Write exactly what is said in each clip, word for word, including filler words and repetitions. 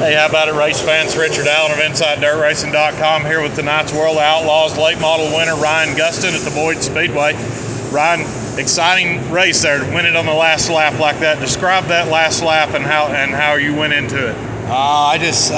Hey, how about it, race fans? Richard Allen of Inside Dirt Racing dot com here with tonight's World Outlaws late model winner, Ryan Gustin at the Boyd Speedway. Ryan, exciting race there to win it on the last lap like that. Describe that last lap and how and how you went into it. Uh, I just, uh,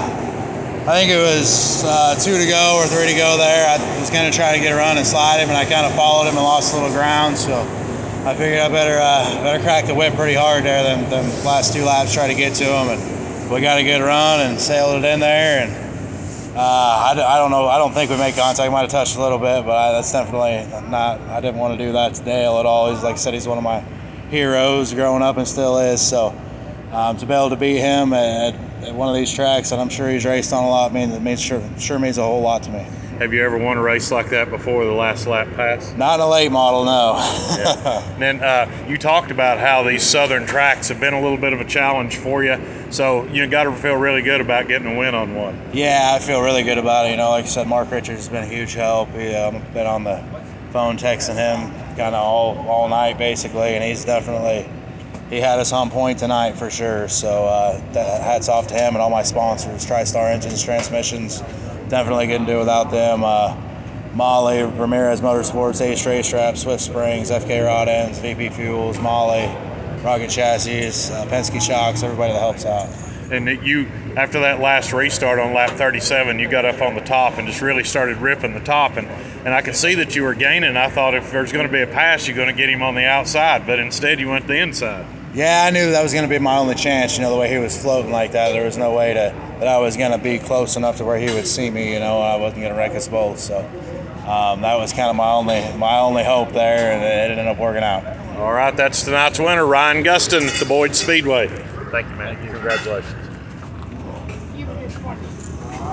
I think it was uh, two to go or three to go there. I was going to try to get a run and slide him, and I kind of followed him and lost a little ground. So I figured I better uh, better crack the whip pretty hard there than the last two laps, try to get to him. And we got a good run and sailed it in there. And uh, I, I don't know, I don't think we made contact. I might have touched a little bit, but I, that's definitely not, I didn't want to do that to Dale at all. He's, like I said, he's one of my heroes growing up and still is. So um, to be able to beat him at, at one of these tracks that I'm sure he's raced on a lot means it means sure sure means a whole lot to me. Have you ever won a race like that before the last lap pass? Not in a late model, no. Yeah. And then uh, you talked about how these southern tracks have been a little bit of a challenge for you, so you got to feel really good about getting a win on one. Yeah, I feel really good about it. You know, like I said, Mark Richards has been a huge help. He, um, been on the phone texting him kind of all all night basically, and he's definitely he had us on point tonight for sure. So uh, hats off to him and all my sponsors, TriStar Engines, Transmissions. Definitely couldn't do without them. Uh, Molly, Ramirez Motorsports, Ace Race Straps, Swift Springs, F K Rod Ends, V P Fuels, Molly, Rocket Chassis, uh, Penske Shocks, everybody that helps out. And that you, after that last restart on lap thirty-seven, you got up on the top and just really started ripping the top. And, and I could see that you were gaining. I thought if there's going to be a pass, you're going to get him on the outside, but instead you went the inside. Yeah, I knew that was going to be my only chance. You know, the way he was floating like that, there was no way to that I was going to be close enough to where he would see me. You know, I wasn't going to wreck us both. So um, that was kind of my only my only hope there, and it ended up working out. All right, that's tonight's winner, Ryan Gustin at the Boyd Speedway. Thank you, man. Thank you. Congratulations.